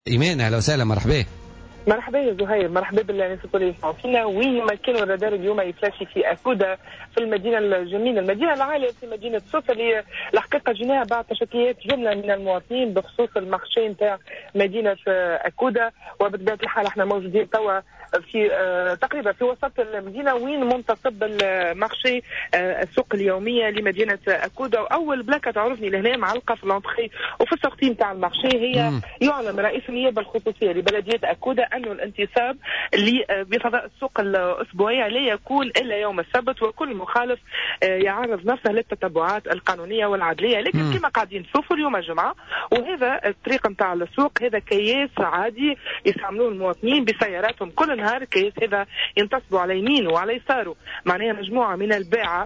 إيمان أهلا وسهلا مرحبا. مرحبا يا زهير، مرحبا بالناس الكل يسمعوا فينا. وين ما كانوا الرادار اليوم يفلاشي في أكودا في المدينة الجميلة، المدينة العالية في مدينة سوسة اللي الحقيقة جيناها بعد تشكيات جملة من المواطنين بخصوص المارشي نتاع مدينة أكودا. وبطبيعة الحال احنا موجودين توا في تقريبا في وسط المدينة وين منتصب المارشي السوق اليومية لمدينة أكودا. وأول بلاكة تعرفني لهنا معلقة في الانتخي وفي السوقتين نتاع المارشي هي يعلن رئيس النيابة الخصوصية لبلدية أكودا أنه الانتصاب بفضاء السوق الأسبوعية لا يكون إلا يوم السبت، وكل مخالف يعرض نفسه للتتبعات القانونية والعدلية. لكن كما قاعدين نشوفوا اليوم الجمعة وهذا الطريق نتاع السوق هذا كياس عادي يستعملوه المواطنين بسياراتهم كل نهار. كياس هذا ينتصبوا على يمينه وعلى يساره، معناها مجموعة من الباعة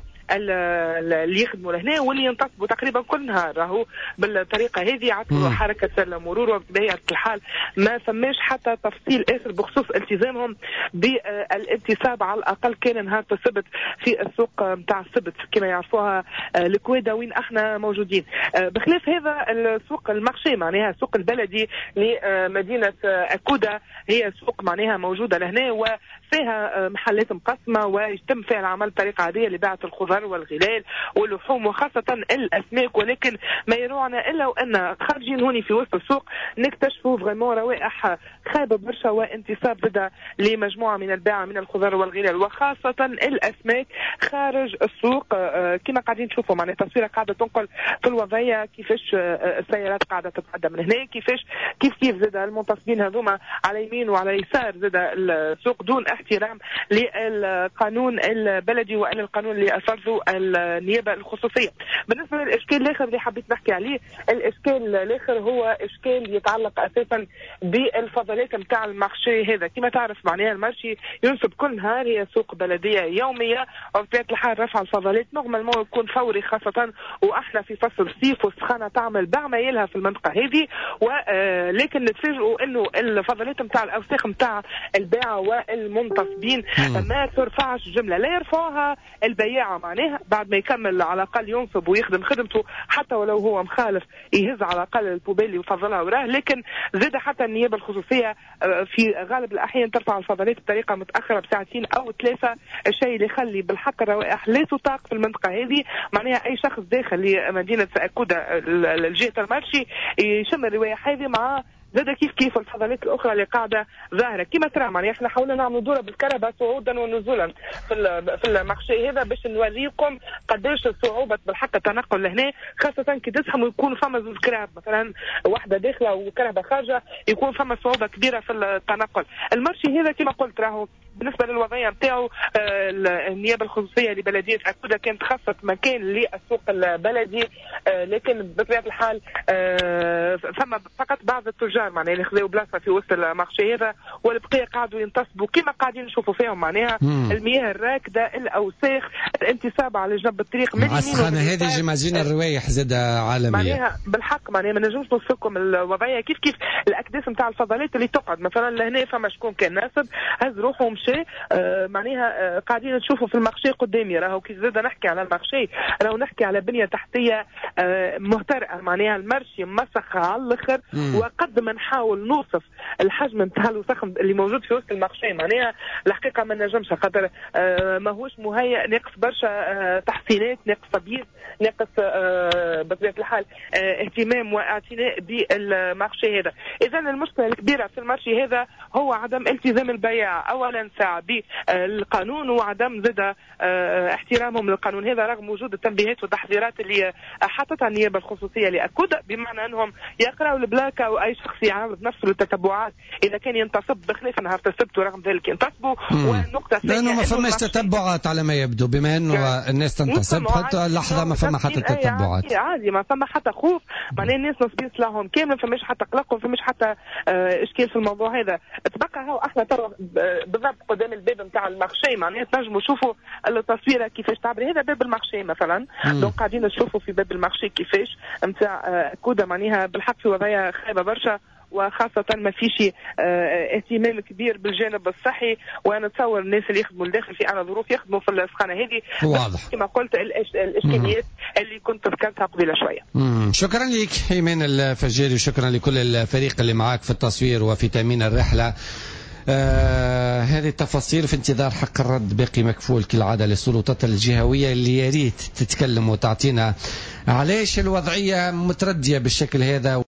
اللي يخدموا لهنا واللي ينتصبوا تقريبا كل نهار. راهو بالطريقه هذه عطلوا حركه المرور. وبطبيعه الحال ما فماش حتى تفصيل اخر بخصوص التزامهم بالانتصاب على الاقل كان نهار السبت في السوق نتاع السبت كما يعرفوها الكويدا وين احنا موجودين. بخلاف هذا السوق المارشي معناها السوق البلدي لمدينه اكودا هي سوق معناها موجوده لهنا وفيها محلات مقسمه ويتم فيها العمل بطريقه عاديه لبيع الخضار والغلال واللحوم وخاصة الأسماك. ولكن ما يروعنا إلا وأن خارجين هوني في وسط السوق نكتشفوا فريمون روائح خايبة برشا وانتصاب ضد لمجموعة من الباعة من الخضار والغلال وخاصة الأسماك خارج السوق. كما قاعدين نشوفوا معناها تصويرة قاعدة تنقل في الوضعية كيفاش السيارات قاعدة تتقدم من هنا كيف زاد المنتصبين هذوما على يمين وعلى يسار زاد السوق دون احترام للقانون البلدي وإلى القانون اللي فرضوا النيابة الخصوصية. بالنسبة للإشكال الآخر اللي حبيت نحكي عليه، الإشكال الآخر هو إشكال يتعلق أساسا بالفضلات متاع المارشي هذا. كما تعرف معناها المارشي ينصب كل نهار، هي سوق بلدية يومية وبطبيعة الحال رفع الفضلات نورمالمون يكون فوري خاصة وإحنا في فصل الصيف والسخانة تعمل بعمايلها في المنطقة هذه. ولكن نتفاجئوا إنه الفضلات متاع الأوساخ متاع الباعة والمنتصبين ما ترفعش جملة، لا يرفعها البياعة معناها بعد ما يكمل على الأقل ينصب ويخدم خدمته حتى ولو هو مخالف يهز على الأقل البوبيل اللي يفضلها وراه. لكن زاد حتى النيابة الخصوصية في غالب الأحيان ترفع الفضلات بطريقة متأخرة بساعتين أو 3، الشيء اللي يخلي بالحق الروائح لا تطاق في المنطقة هذه. معناها أي شخص داخل لمدينة أكودا الجهة المارشي يشم الروائح هذه مع زاد كيف الفضلات الاخرى اللي قاعده ظاهره. كما ترى معناها احنا حاولنا نعملوا دوره بالكرهبه صعودا ونزولا في المارشي هذا باش نوريكم قداش صعوبه بالحق التنقل لهنا، خاصه كي تزحم ويكون فما زوج كرهب مثلا واحده داخله وكرهبه خارجه يكون فما صعوبه كبيره في التنقل. المارشي هذا كما قلت راهو بالنسبه للوضعيه نتاعو النيابه الخصوصيه لبلديه أكودا كانت خصصت مكان للسوق البلدي، لكن بطبيعه الحال ثم فقط بعض التجار معناها اللي خذوا بلاصه في وسط المارشي هذا والبقيه قاعدوا ينتصبوا كما قاعدين نشوفوا فيهم معناها المياه الراكده الاوساخ الانتصاب على جنب الطريق من السخانه هذه جماجين الروايح زاد عالميه معناها بالحق. معناها ما نجمش نوصفكم الوضعيه كيف الاكداس نتاع الفضلات اللي تقعد مثلا لهنا فما شكون كان ناسب هز روحه ومشى. معناها قاعدين نشوفوا في المارشي قدامي راهو كي زاد نحكي على المارشي راهو نحكي على بنيه تحتيه مهترئه. معناها المارشي مسخ على الاخر وقد ما نحاول نوصف الحجم نتاع الوسخ اللي موجود في وسط المارشي معناها الحقيقه ما نجمش خاطر ماهوش مهيئ، ناقص برشا تحسينات، ناقص تبييض، ناقص بطبيعه الحال اهتمام واعتناء بالمارشي هذا. اذا المشكله الكبيره في المارشي هذا هو عدم التزام البياع اولا ساعه بالقانون وعدم زاد احترامهم للقانون هذا رغم وجود التنبيهات والتحذيرات اللي حطتها النيابه الخصوصيه لأكودا بمعنى انهم يقراوا البلاكه واي شخص يعرض نفسه للتتبعات اذا كان ينتصب بخلاف نهار السبت ورغم ذلك ينتصبوا. والنقطه الثانيه لانه ما فماش تتبعات على ما يبدو بما انه الناس تنتصب حتى اللحظه ما فما حتى تتبعات عادي ما فما حتى خوف معناها الناس نصبين سلاحهم كامل ما فماش حتى قلق وما فماش حتى اشكال في الموضوع هذا. تبقى هاو احنا ترى بالضبط قدام الباب نتاع المارشي معناها تنجموا تشوفوا التصويره كيفاش تعبر. هذا باب المارشي مثلا دونك قاعدين نشوفوا في باب المارشي كيفاش نتاع أكودا معناها بالحق في وضعيه خايبه برشا وخاصه ما فيش اهتمام كبير بالجانب الصحي. وانا نتصور الناس اللي يخدموا لداخل في اعلى ظروف يخدموا في السخانه هذه. واضح كما قلت الاشكاليات اللي كنت ذكرتها قبيله شويه. شكرا لك ايمان الفجاري وشكرا لكل الفريق اللي معاك في التصوير وفي تامين الرحله. هذه التفاصيل في انتظار حق الرد باقي مكفول كالعادة للسلطات الجهوية اللي يريد تتكلم وتعطينا علاش الوضعية متردية بالشكل هذا.